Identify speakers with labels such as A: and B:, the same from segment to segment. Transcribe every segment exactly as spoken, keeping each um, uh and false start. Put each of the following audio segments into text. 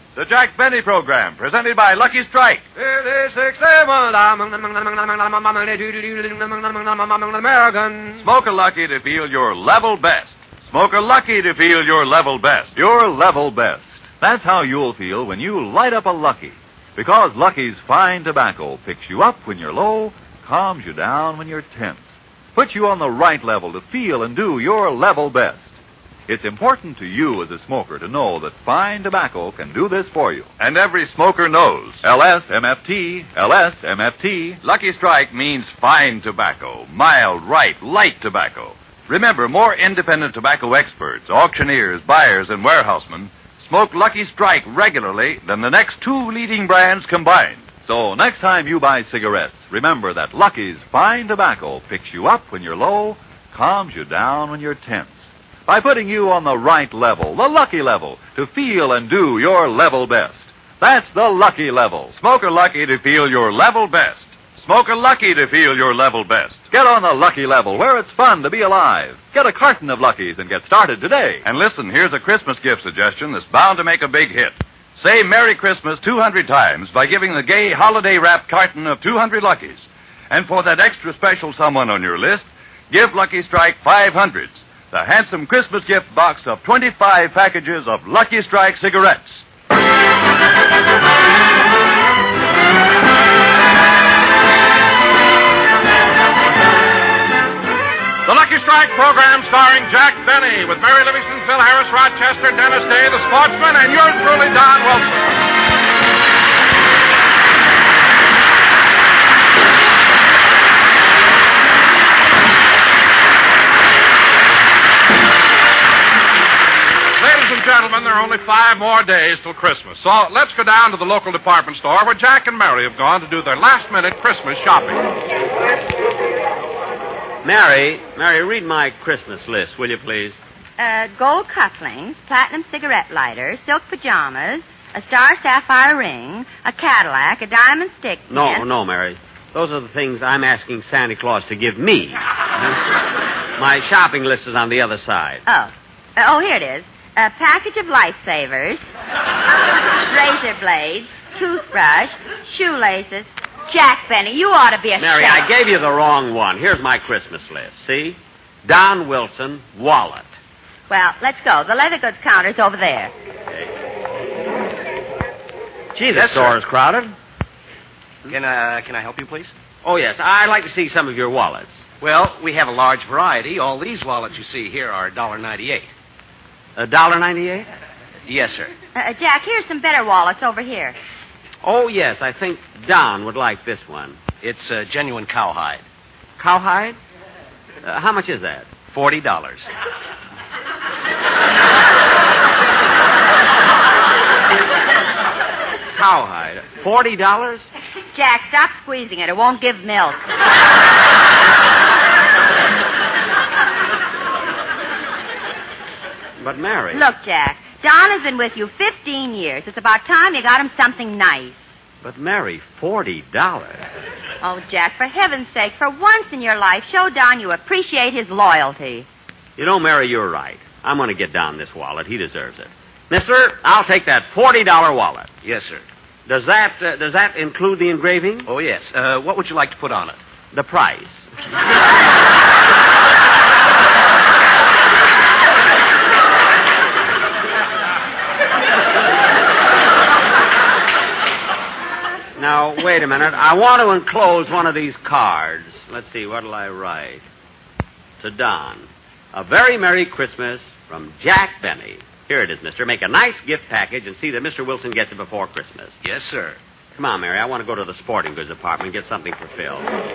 A: The Jack Benny Program, presented by Lucky Strike.
B: American.
A: Smoke a Lucky to feel your level best. Smoke a Lucky to feel your level best. Your level best. That's how you'll feel when you light up a Lucky. Because Lucky's fine tobacco picks you up when you're low, calms you down when you're tense, puts you on the right level to feel and do your level best. It's important to you as a smoker to know that fine tobacco can do this for you. And every smoker knows. L S M F T, L S M F T. Lucky Strike means fine tobacco, mild, ripe, light tobacco. Remember, more independent tobacco experts, auctioneers, buyers, and warehousemen smoke Lucky Strike regularly than the next two leading brands combined. So next time you buy cigarettes, remember that Lucky's fine tobacco picks you up when you're low, calms you down when you're tense, by putting you on the right level, the Lucky level, to feel and do your level best. That's the Lucky level. Smoke a Lucky to feel your level best. Smoke a Lucky to feel your level best. Get on the Lucky level, where it's fun to be alive. Get a carton of Luckies and get started today. And listen, here's a Christmas gift suggestion that's bound to make a big hit. Say Merry Christmas two hundred times by giving the gay holiday-wrapped carton of two hundred Luckies. And for that extra special someone on your list, give Lucky Strike five hundreds. The handsome Christmas gift box of twenty-five packages of Lucky Strike cigarettes.
C: The Lucky Strike program starring Jack Benny with Mary Livingston, Phil Harris, Rochester, Dennis Day, the Sportsman, and yours truly, Don Wilson. Gentlemen, there are only five more days till Christmas. So let's go down to the local department store where Jack and Mary have gone to do their last-minute Christmas shopping.
D: Mary, Mary, read my Christmas list, will you please?
E: Uh, gold cufflinks, platinum cigarette lighter, silk pajamas, a star sapphire ring, a Cadillac, a diamond stick.
D: No,
E: pin.
D: no, Mary. Those are the things I'm asking Santa Claus to give me. My shopping list is on the other side.
E: Oh. Uh, oh, here it is. A package of lifesavers, razor blades, toothbrush, shoelaces. Jack Benny, you ought to be ashamed.
D: Mary, I gave you the wrong one. Here's my Christmas list. See? Don Wilson, wallet.
E: Well, let's go. The leather goods counter's over there.
D: Okay. Gee, the store is crowded.
F: Can, uh, can I help you, please?
D: Oh, yes. I'd like to see some of your wallets.
F: Well, we have a large variety. All these wallets you see here are one dollar ninety-eight.
D: A dollar ninety-eight?
F: Yes, sir.
E: Uh, Jack, here's some better wallets over here.
D: Oh, yes. I think Don would like this one.
F: It's uh, genuine cowhide.
D: Cowhide? Uh, how much is that?
F: Forty dollars.
D: Cowhide. Forty dollars?
E: Jack, stop squeezing it. It won't give milk.
D: But, Mary...
E: Look, Jack, Don has been with you fifteen years. It's about time you got him something nice.
D: But, Mary, forty dollars.
E: Oh, Jack, for heaven's sake, for once in your life, show Don you appreciate his loyalty.
D: You know, Mary, you're right. I'm going to get Don this wallet. He deserves it. Mister, I'll take that forty dollar wallet.
F: Yes, sir.
D: Does that uh, does that include the engraving?
F: Oh, yes. Uh, what would you like to put on it?
D: The price. Now, wait a minute. I want to enclose one of these cards. Let's see, what'll I write? To Don. A very Merry Christmas from Jack Benny. Here it is, mister. Make a nice gift package and see that Mister Wilson gets it before Christmas.
F: Yes, sir.
D: Come on, Mary. I want to go to the sporting goods department and get something for Phil.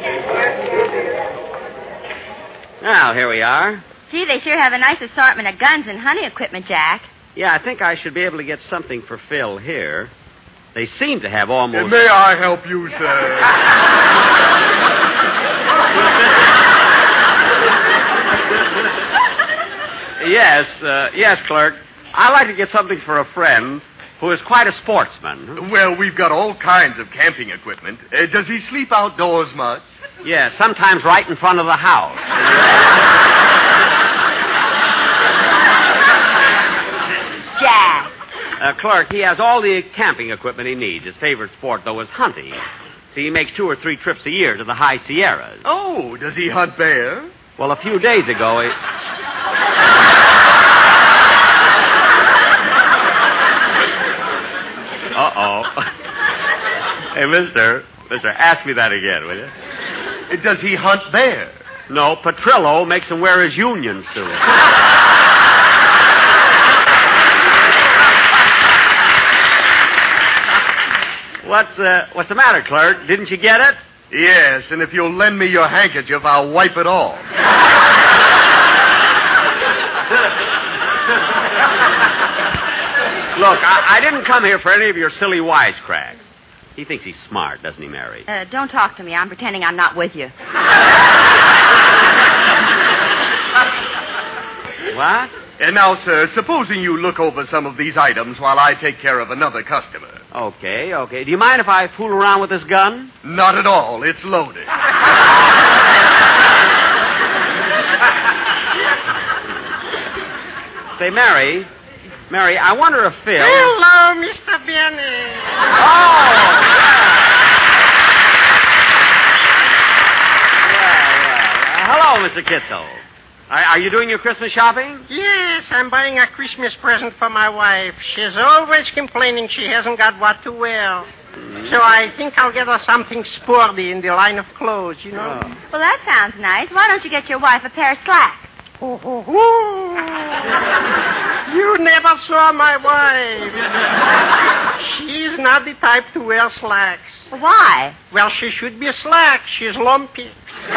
D: Now, here we are.
E: Gee, they sure have a nice assortment of guns and hunting equipment, Jack.
D: Yeah, I think I should be able to get something for Phil here. They seem to have almost...
C: May I help you, sir?
D: Yes, uh, yes, clerk. I'd like to get something for a friend who is quite a sportsman.
C: Well, we've got all kinds of camping equipment. Uh, does he sleep outdoors much?
D: Yes, sometimes right in front of the house.
E: Jack.
D: Uh, clerk, he has all the camping equipment he needs. His favorite sport, though, is hunting. See, he makes two or three trips a year to the high Sierras.
B: Oh, does he hunt bear?
D: Well, a few days ago, he... Uh-oh. Hey, mister, mister, ask me that again, will you?
B: Uh, Does he hunt bear?
D: No, Petrillo makes him wear his union suit. What's, uh, what's the matter, clerk? Didn't you get it?
B: Yes, and if you'll lend me your handkerchief, I'll wipe it off.
D: Look, I, I didn't come here for any of your silly wisecracks. He thinks he's smart, doesn't he, Mary?
E: Uh, don't talk to me. I'm pretending I'm not with you.
D: What?
B: And now, sir, supposing you look over some of these items while I take care of another customer.
D: Okay, okay. Do you mind if I fool around with this gun?
B: Not at all. It's loaded.
D: Say, Mary, Mary, I wonder if Phil...
G: Hello, Mister Benny.
D: Oh! Yeah, well, hello, Mister Kitzel. Are, are you doing your Christmas shopping?
G: Yes, I'm buying a Christmas present for my wife. She's always complaining she hasn't got what to wear. Mm. So I think I'll get her something sporty in the line of clothes, you know.
D: Oh.
E: Well, that sounds nice. Why don't you get your wife a pair of slacks?
G: Oh, oh, oh. You never saw my wife. She's not the type to wear slacks.
E: Why?
G: Well, she should be slack. She's lumpy.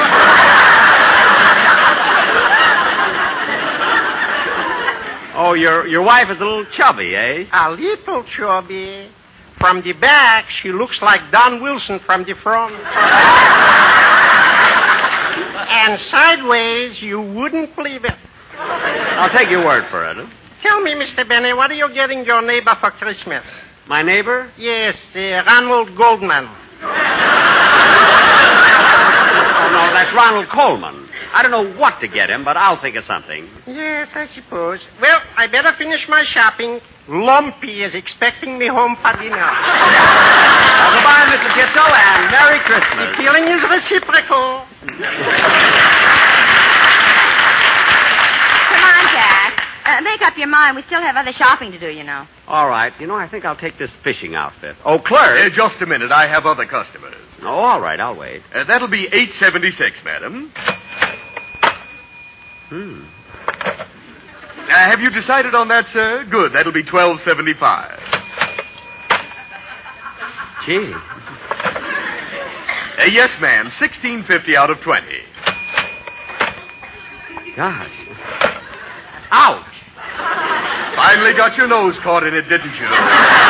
D: Oh, your your wife is a little chubby, eh?
G: A little chubby. From the back, she looks like Don Wilson from the front. And sideways, you wouldn't believe it.
D: I'll take your word for it. Huh?
G: Tell me, Mister Benny, what are you getting your neighbor for Christmas?
D: My neighbor?
G: Yes, uh, Ronald Goldman.
D: Oh, no, that's Ronald Coleman. I don't know what to get him, but I'll think of something.
G: Yes, I suppose. Well, I better finish my shopping. Lumpy is expecting me home for dinner.
D: Well, goodbye, Mister Kitzel, and Merry Christmas.
G: The feeling is reciprocal.
E: Come on, Jack. Uh, make up your mind. We still have other shopping to do, you know.
D: All right. You know, I think I'll take this fishing outfit. Oh, clerk.
B: Uh, just a minute. I have other customers.
D: Oh, all right. I'll wait.
B: Uh, that'll be eight seventy-six, madam.
D: Hmm.
B: Uh, have you decided on that, sir? Good. That'll be twelve seventy-five.
D: Gee.
B: Uh, yes, ma'am. sixteen fifty out of twenty.
D: Gosh. Ouch.
B: Finally got your nose caught in it, didn't you?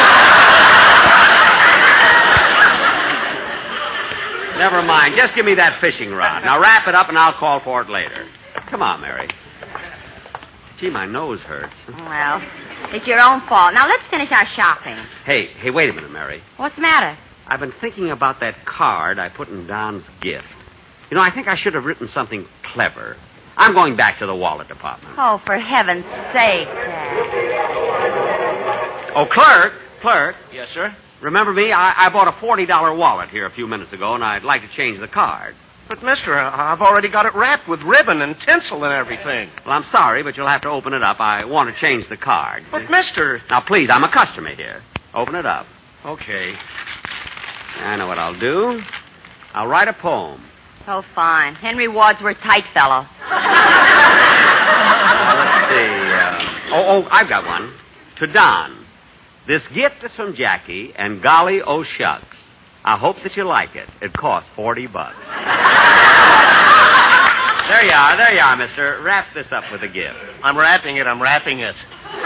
D: Never mind. Just give me that fishing rod. Now wrap it up and I'll call for it later. Come on, Mary. Gee, my nose hurts.
E: Well, it's your own fault. Now, let's finish our shopping.
D: Hey, hey, wait a minute, Mary.
E: What's the matter?
D: I've been thinking about that card I put in Don's gift. You know, I think I should have written something clever. I'm going back to the wallet department.
E: Oh, for heaven's sake, Jack.
D: Oh, clerk, clerk.
F: Yes, sir?
D: Remember me? I, I bought a forty dollar wallet here a few minutes ago, and I'd like to change the card.
F: But, mister, I've already got it wrapped with ribbon and tinsel and everything.
D: Well, I'm sorry, but you'll have to open it up. I want to change the card.
F: But, mister...
D: Now, please, I'm a customer here. Open it up.
F: Okay.
D: I know what I'll do. I'll write a poem.
E: Oh, fine. Henry Wadsworth Tightfellow.
D: Now, let's see. Uh, oh, oh, I've got one. To Don. This gift is from Jackie, and golly, oh, shucks. I hope that you like it. It costs forty bucks. There you are, there you are, mister. Wrap this up with a gift.
F: I'm wrapping it, I'm wrapping it.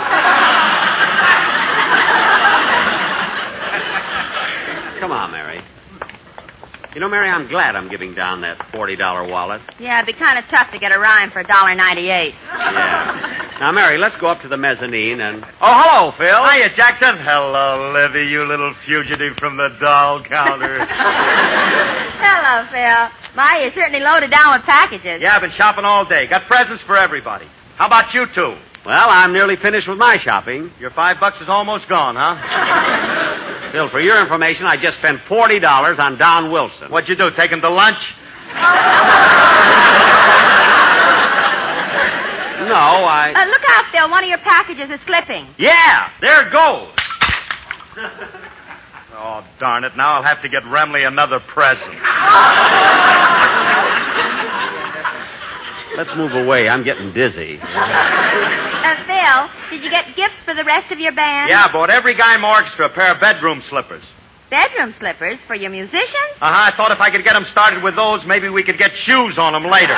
D: Come on, Mary. You know, Mary, I'm glad I'm giving Don that forty dollar wallet.
E: Yeah, it'd be kind of tough to get a rhyme for a dollar ninety-eight.
D: Yeah. Now, Mary, let's go up to the mezzanine and... Oh, hello, Phil.
H: Hiya, Jackson. Hello, Livy, you little fugitive from the doll counter.
E: Hello, Phil. My, you're certainly loaded down with packages.
H: Yeah, I've been shopping all day. Got presents for everybody. How about you two?
D: Well, I'm nearly finished with my shopping.
H: Your five bucks is almost gone, huh?
D: Phil, for your information, I just spent forty dollars on Don Wilson.
H: What'd you do, take him to lunch?
D: No, I...
E: Uh, look out, Phil. One of your packages is slipping.
D: Yeah, there it goes.
H: Oh, darn it. Now I'll have to get Remley another present.
D: Let's move away. I'm getting dizzy.
E: Uh, Phil, did you get gifts for the rest of your band?
H: Yeah, I bought every guy more extra a pair of bedroom slippers.
E: Bedroom slippers for your musicians?
H: Uh-huh. I thought if I could get them started with those, maybe we could get shoes on them later.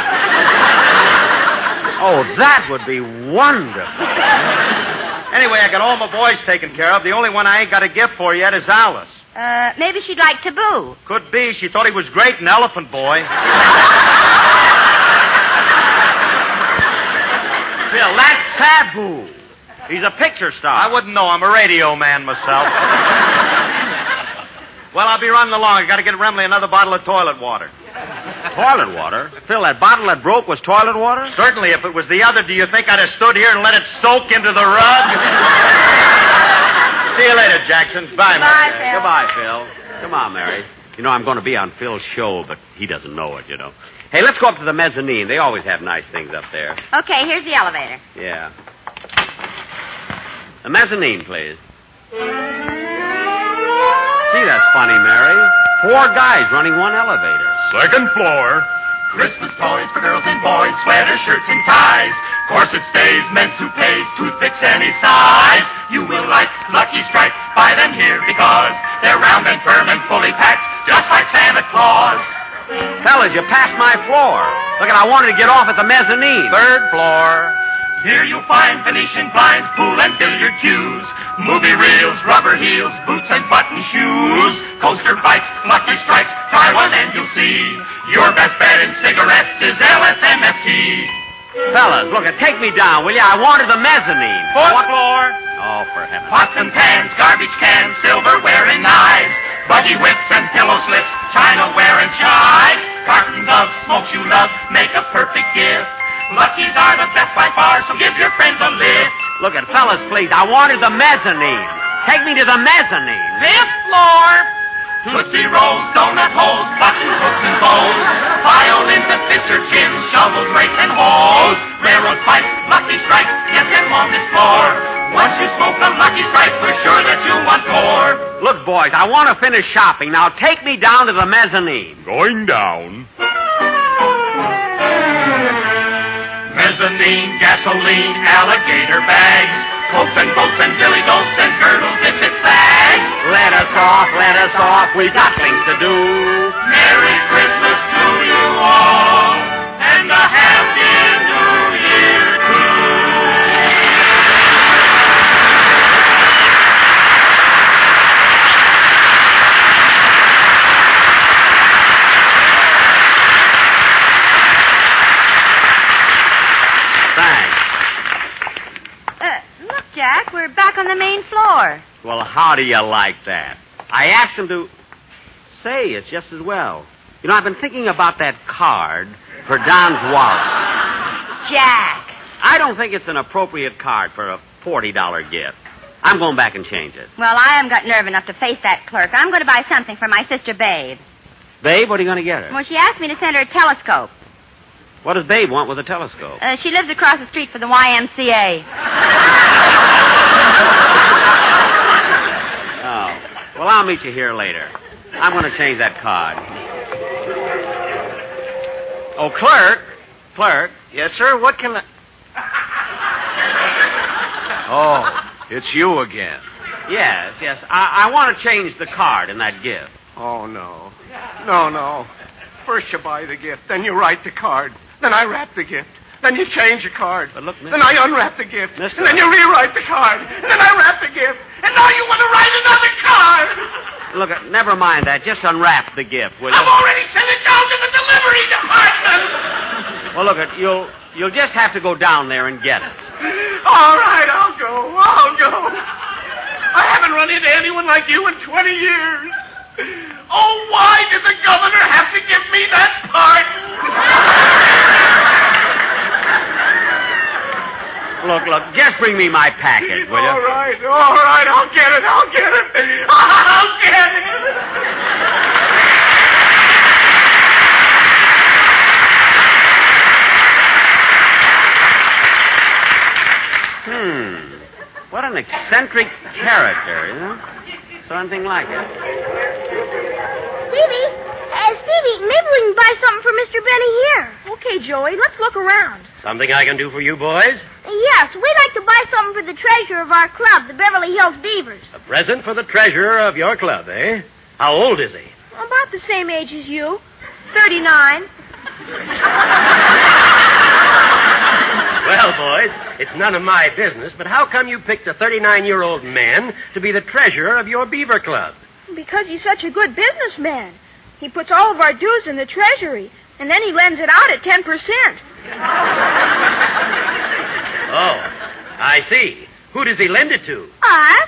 D: Oh, that would be wonderful.
H: Anyway, I got all my boys taken care of. The only one I ain't got a gift for yet is Alice.
E: Uh, maybe she'd like Taboo.
H: Could be. She thought he was great in Elephant Boy.
D: Phil, that's Taboo. He's a picture star.
H: I wouldn't know. I'm a radio man myself. Well, I'll be running along. I got to get Remley another bottle of toilet water.
D: Toilet water? Phil, that bottle that broke was toilet water?
H: Certainly. If it was the other, do you think I'd have stood here and let it soak into the rug? See you later, Jackson. Bye,
E: Bye,
H: Mary.
E: Phil.
D: Goodbye, Phil. Come on, Mary. You know, I'm going to be on Phil's show, but he doesn't know it, you know. Hey, let's go up to the mezzanine. They always have nice things up there.
E: Okay, here's the elevator.
D: Yeah. The mezzanine, please. Gee, that's funny, Mary. Four guys running one elevator.
C: Second floor.
I: Christmas toys for girls and boys, sweaters, shirts, and ties. Corset stays, men's toupees, toothpicks any size. You will like Lucky Strike. Buy them here because they're round and firm and fully packed, just like Santa Claus.
D: Fellas, you passed my floor. Look, I wanted to get off at the mezzanine.
H: Third floor.
I: Here you'll find Venetian blinds, pool and billiard cues, movie reels, rubber heels, boots and button shoes, coaster bikes, Lucky Strikes. Try one and you'll see your best bet in cigarettes is L S M F T.
D: Fellas, look, take me down, will you? I wanted the mezzanine.
I: Fourth floor.
D: Oh, for heaven's sake.
I: Pots and pans, garbage cans, silverware and knives, buggy whips and pillow slips, chinaware and chives, cartons of smokes you love make a perfect gift. Luckies are the best by far, so give your friends a lift.
D: Look at fellas, please. I wanted the mezzanine. Take me to the mezzanine.
I: Fifth floor. Tootsie Rolls, donut holes, button hooks and bows, violins that fit your chin, shovels, rakes, and hoes, railroad pipes, Lucky Strikes, get them on this floor. Once you smoke a Lucky Strike, we're sure that you'll want more.
D: Look, boys, I want to finish shopping. Now take me down to the mezzanine.
C: Going down.
I: Mezzanine, gasoline, alligator bags, coats and boats and billy goats and girdles if it sags.
D: Let us off, let us off. We got things to do.
I: Merry Christmas to you all, and a Happy New Year too.
D: Thanks.
E: Uh, look, Jack, we're back on the main floor.
D: Well, how do you like that? I asked him to... Say, it's just as well. You know, I've been thinking about that card for Don's wallet.
E: Jack.
D: I don't think it's an appropriate card for a forty dollar gift. I'm going back and change it.
E: Well, I haven't got nerve enough to face that clerk. I'm going to buy something for my sister, Babe.
D: Babe, what are you going to get her?
E: Well, she asked me to send her a telescope.
D: What does Babe want with a telescope?
E: Uh, she lives across the street from the Y M C A.
D: Oh. Well, I'll meet you here later. I'm going to change that card. Oh, clerk. Clerk.
B: Yes, sir. What can I...
F: Oh, it's you again.
D: Yes, yes. I, I want to change the card in that gift.
G: Oh, no. No, no. First you buy the gift, then you write the card. Then I wrap the gift. Then you change the card.
D: But look,
G: Then I unwrap the gift.
D: Mister
G: And then you rewrite the card. And then I wrap the gift. And now you want to write another card.
D: Look, uh, never mind that. Just unwrap the gift, will you?
G: I've already sent it down to the delivery department.
D: Well, look, uh, you'll you'll just have to go down there and get it.
G: All right, I'll go. I'll go. I haven't run into anyone like you in twenty years. Oh, why did the governor have to give me that pardon?
D: Look, look, just bring me my package, will you?
B: All right, all right, I'll get it, I'll get it. I'll get it.
D: Hmm. What an eccentric character, you know? Something like it.
J: Stevie, uh, Stevie, maybe we can buy something for Mister Benny here.
K: Okay, Joey, let's look around.
L: Something I can do for you boys?
J: Yes, we'd like to buy something for the treasurer of our club, the Beverly Hills Beavers.
L: A present for the treasurer of your club, eh? How old is he?
K: About the same age as you. Thirty-nine.
L: Well, boys, it's none of my business, but how come you picked a thirty-nine-year-old man to be the treasurer of your beaver club?
K: Because he's such a good businessman. He puts all of our dues in the treasury, and then he lends it out at ten percent.
L: Oh, I see. Who does he lend it to?
J: Us?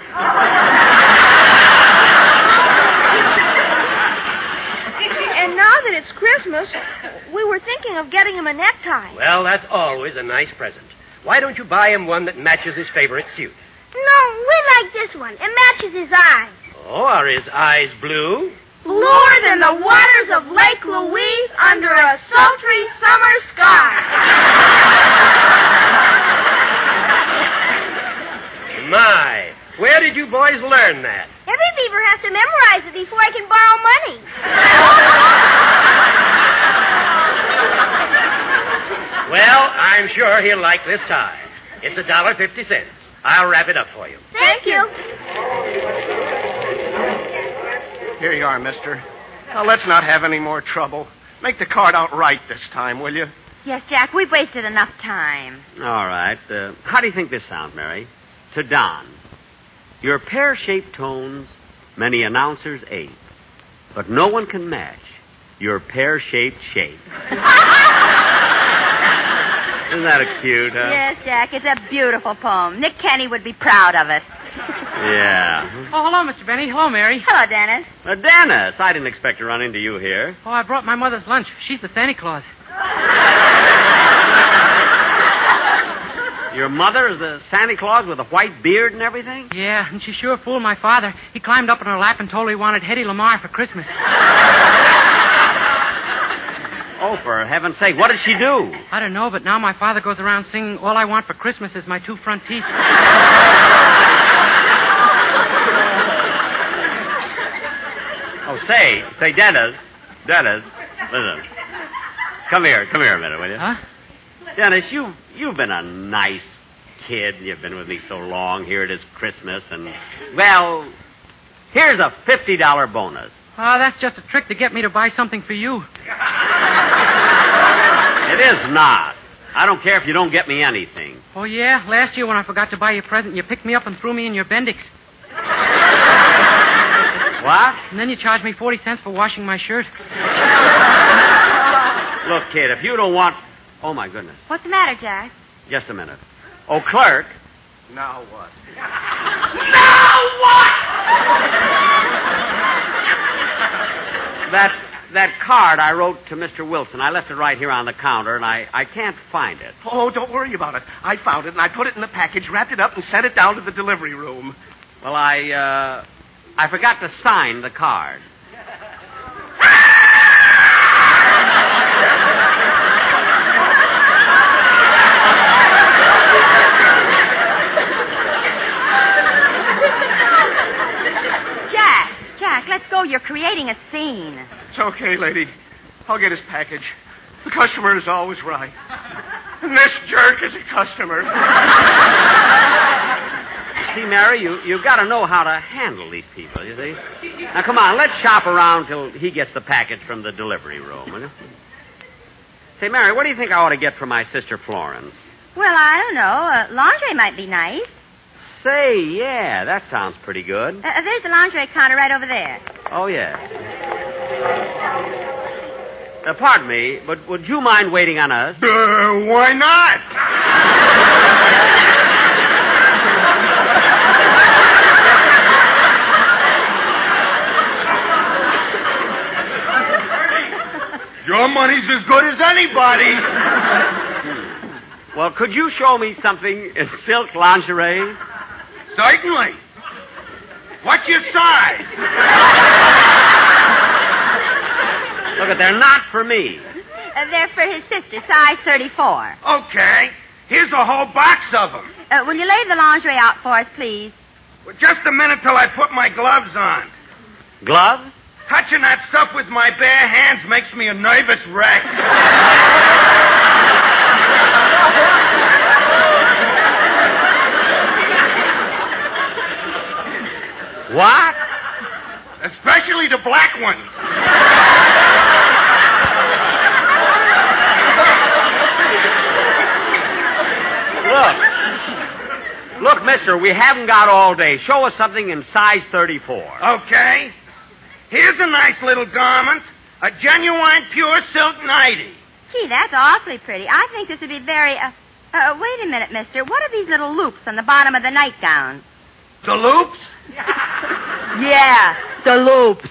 K: And now that it's Christmas, we were thinking of getting him a necktie.
L: Well, that's always a nice present. Why don't you buy him one that matches his favorite suit?
J: No, we like this one. It matches his eyes.
L: Oh, are his eyes blue?
J: Bluer than the waters of Lake Louise under a sultry summer sky.
L: My, where did you boys learn that?
J: Every beaver has to memorize it before I can borrow money.
L: Well, I'm sure he'll like this tie. It's a dollar fifty cents. I'll wrap it up for you.
J: Thank you.
B: Here you are, mister. Now, let's not have any more trouble. Make the card out right this time, will you?
E: Yes, Jack, we've wasted enough time.
D: All right. Uh, how do you think this sounds, Mary? To Don. Your pear-shaped tones, many announcers ape, but no one can match your pear-shaped shape. Isn't that a cute, huh?
E: Yes, Jack, it's a beautiful poem. Nick Kenny would be proud of it.
D: Yeah.
M: Oh, hello, Mister Benny. Hello, Mary.
E: Hello, Dennis.
D: Uh, Dennis, I didn't expect to run into you here.
M: Oh, I brought my mother's lunch. She's the Santa Claus.
D: Your mother is the Santa Claus with a white beard and everything?
M: Yeah, and she sure fooled my father. He climbed up in her lap and told her he wanted Hedy Lamarr for Christmas.
D: Oh, for heaven's sake, what did she do?
M: I don't know, but now my father goes around singing, all I want for Christmas is my two front teeth.
D: Oh, say, say, Dennis, Dennis, listen. Come here, come here a minute, will you?
M: Huh?
D: Dennis, you, you've been a nice kid. You've been with me so long. Here it is Christmas, and, well, here's a fifty dollar bonus.
M: Oh, that's just a trick to get me to buy something for you.
D: It is not. I don't care if you don't get me anything.
M: Oh, yeah? Last year when I forgot to buy you a present, you picked me up and threw me in your Bendix.
D: What?
M: And then you charged me forty cents for washing my shirt.
D: Look, kid, if you don't want... Oh, my goodness.
E: What's the matter, Jack?
D: Just a minute. Oh, clerk.
B: Now what?
I: Now what?
D: That that card I wrote to Mister Wilson, I left it right here on the counter, and I, I can't find it.
B: Oh, don't worry about it. I found it, and I put it in the package, wrapped it up, and sent it down to the delivery room.
D: Well, I, uh, I forgot to sign the card.
E: Jack, Jack, let's go. You're creating a scene.
B: It's okay, lady. I'll get his package. The customer is always right. And this jerk is a customer.
D: See, Mary, you, you've got to know how to handle these people, you see. Now, come on, let's shop around till he gets the package from the delivery room, will you? Say, Mary, what do you think I ought to get for my sister Florence?
E: Well, I don't know. Uh, lingerie might be nice.
D: Say, yeah, that sounds pretty good.
E: Uh, there's the lingerie counter right over there.
D: Oh, yeah. Uh, pardon me, but would you mind waiting on us?
B: Uh, why not? Your money's as good as anybody.
D: Hmm. Well, could you show me something in silk lingerie?
B: Certainly. What's your size?
D: Look, at they're not for me.
E: Uh, they're for his sister, size thirty-four.
B: Okay. Here's a whole box of them.
E: Uh, will you lay the lingerie out for us, please?
B: Well, just a minute till I put my gloves on.
D: Gloves?
B: Touching that stuff with my bare hands makes me a nervous wreck.
D: What?
B: Especially the black ones.
D: Look. Look, mister, we haven't got all day. Show us something in size thirty-four.
B: Okay. Here's a nice little garment. A genuine pure silk nightie.
E: Gee, that's awfully pretty. I think this would be very... Uh, uh, wait a minute, mister. What are these little loops on the bottom of the nightgown?
B: The loops?
E: Yeah, the loops.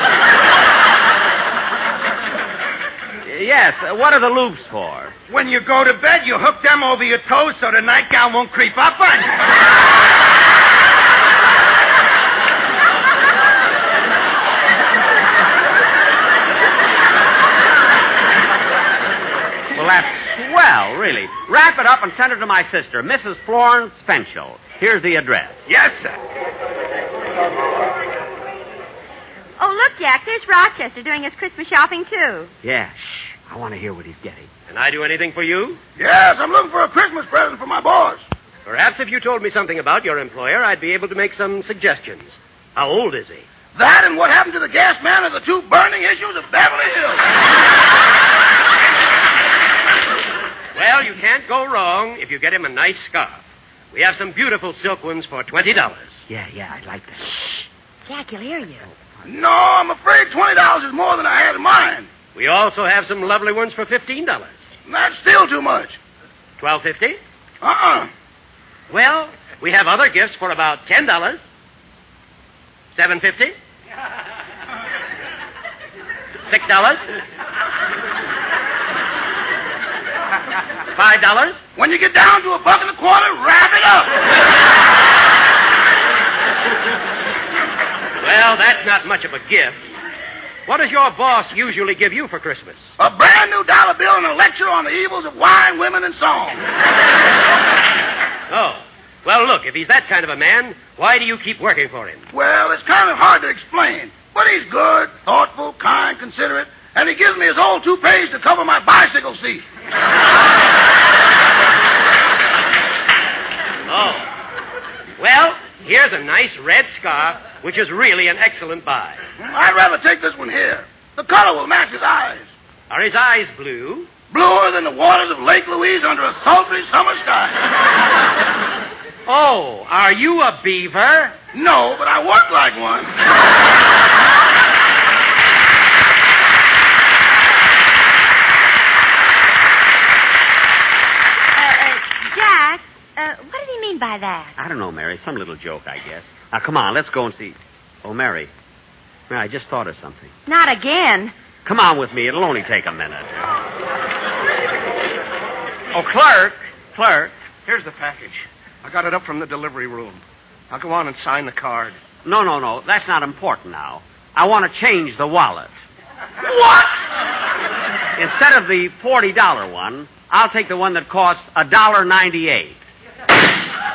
D: Yes, uh, what are the loops for?
B: When you go to bed, you hook them over your toes so the nightgown won't creep up on you.
D: Well, that's swell, really. Wrap it up and send it to my sister, Missus Florence Fenchel. Here's the address.
B: Yes, sir.
E: Oh, look, Jack, there's Rochester doing his Christmas shopping, too.
D: Yeah, shh. I want to hear what he's getting.
L: Can I do anything for you?
B: Yes, I'm looking for a Christmas present for my boss.
L: Perhaps if you told me something about your employer, I'd be able to make some suggestions. How old is he?
B: That and what happened to the gas man are the two burning issues of Beverly Hills.
L: Well, you can't go wrong if you get him a nice scarf. We have some beautiful silk ones for twenty dollars.
D: Yeah, yeah, I like that.
E: Shh. Jack, he'll hear you.
B: No, I'm afraid twenty dollars is more than I had in mind.
L: We also have some lovely ones for fifteen dollars.
B: That's still too much.
L: twelve fifty?
B: Uh-uh.
L: Well, we have other gifts for about ten dollars. seven fifty? six dollars? five dollars?
B: When you get down to a buck and a quarter, wrap it up.
L: Well, that's not much of a gift. What does your boss usually give you for Christmas?
B: A brand new dollar bill and a lecture on the evils of wine, women, and song.
L: Oh. Well, look, if he's that kind of a man, why do you keep working for him?
B: Well, it's kind of hard to explain. But he's good, thoughtful, kind, considerate, and he gives me his old toupees to cover my bicycle seat.
L: Oh. Well, here's a nice red scarf, which is really an excellent buy.
B: I'd rather take this one here. The color will match his eyes.
L: Are his eyes blue?
B: Bluer than the waters of Lake Louise under a sultry summer sky.
L: Oh, are you a beaver?
B: No, but I work like one.
E: Jack, uh, what did he mean by that?
D: I don't know, Mary. Some little joke, I guess. Now, come on, let's go and see. Oh, Mary. Mary, I just thought of something.
E: Not again.
D: Come on with me. It'll only take a minute. Oh, clerk. Clerk.
B: Here's the package. I got it up from the delivery room. I'll go on and sign the card.
D: No, no, no. That's not important now. I want to change the wallet.
B: What?
D: Instead of the forty dollar one, I'll take the one that costs one dollar and ninety-eight cents.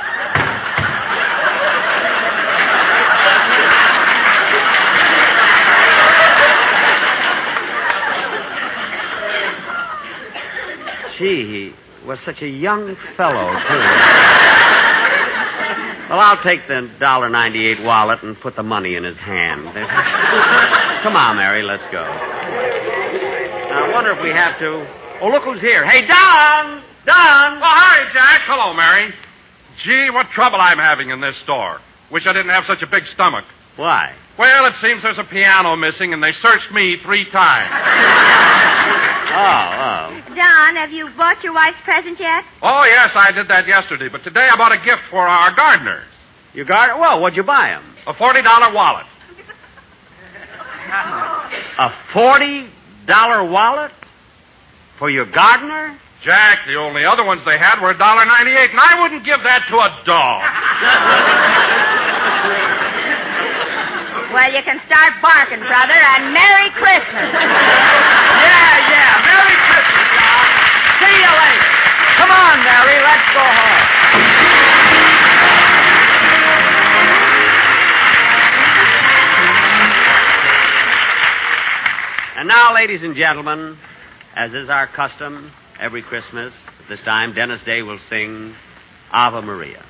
D: Gee, he was such a young fellow, too. Well, I'll take the one dollar and ninety-eight cents wallet and put the money in his hand. Come on, Mary, let's go. Now, I wonder if we have to... Oh, look who's here. Hey, Don! Don!
C: Oh, hi, Jack. Hello, Mary. Gee, what trouble I'm having in this store. Wish I didn't have such a big stomach.
D: Why?
C: Well, it seems there's a piano missing, and they searched me three times.
D: Oh, oh.
E: Don, have you bought your wife's present yet?
C: Oh, yes, I did that yesterday, but today I bought a gift for our gardener.
D: Your gardener? Well, what'd you buy him?
C: A forty dollar wallet.
D: A forty dollar wallet? For your gardener?
C: Jack, the only other ones they had were a dollar ninety-eight, and I wouldn't give that to a dog.
E: Well, you can start barking, brother, and Merry Christmas.
H: Yeah, yeah. Merry Christmas, John. See you later. Come on, Mary. Let's go home.
D: And now, ladies and gentlemen, as is our custom every Christmas, at this time, Dennis Day will sing Ave Maria.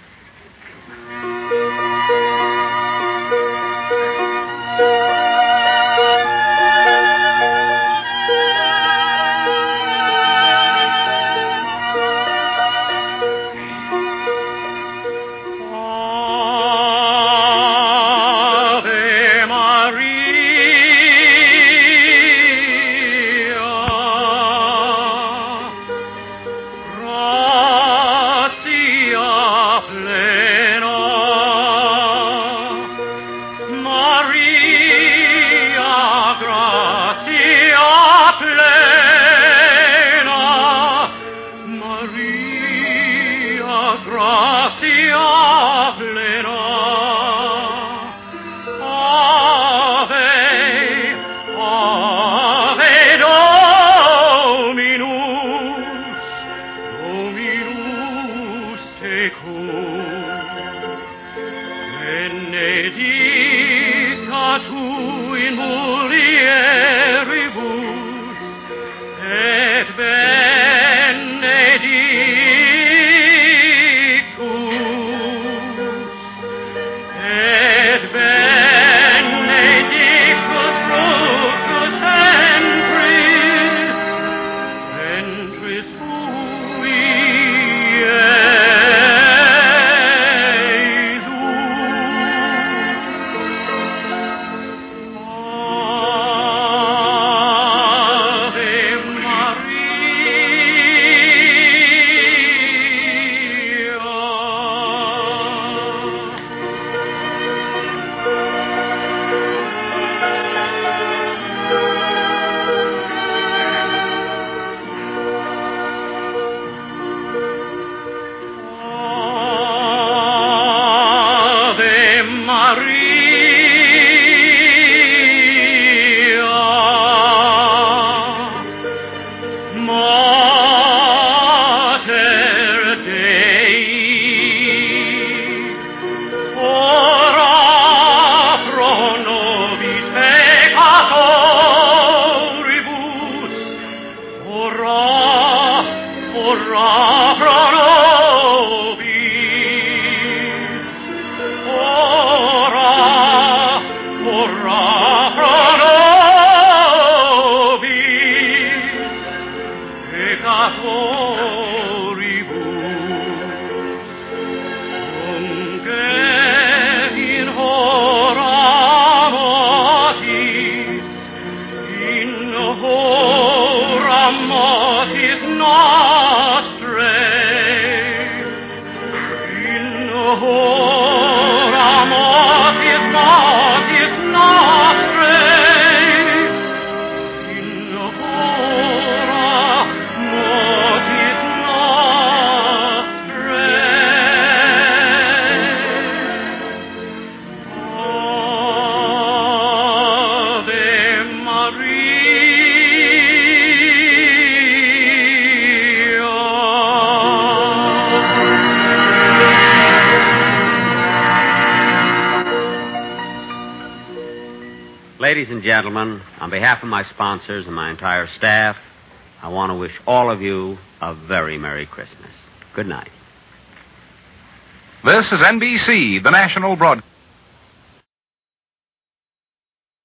D: Ladies and gentlemen, on behalf of my sponsors and my entire staff, I want to wish all of you a very Merry Christmas. Good night.
N: This is N B C, the national broadcast.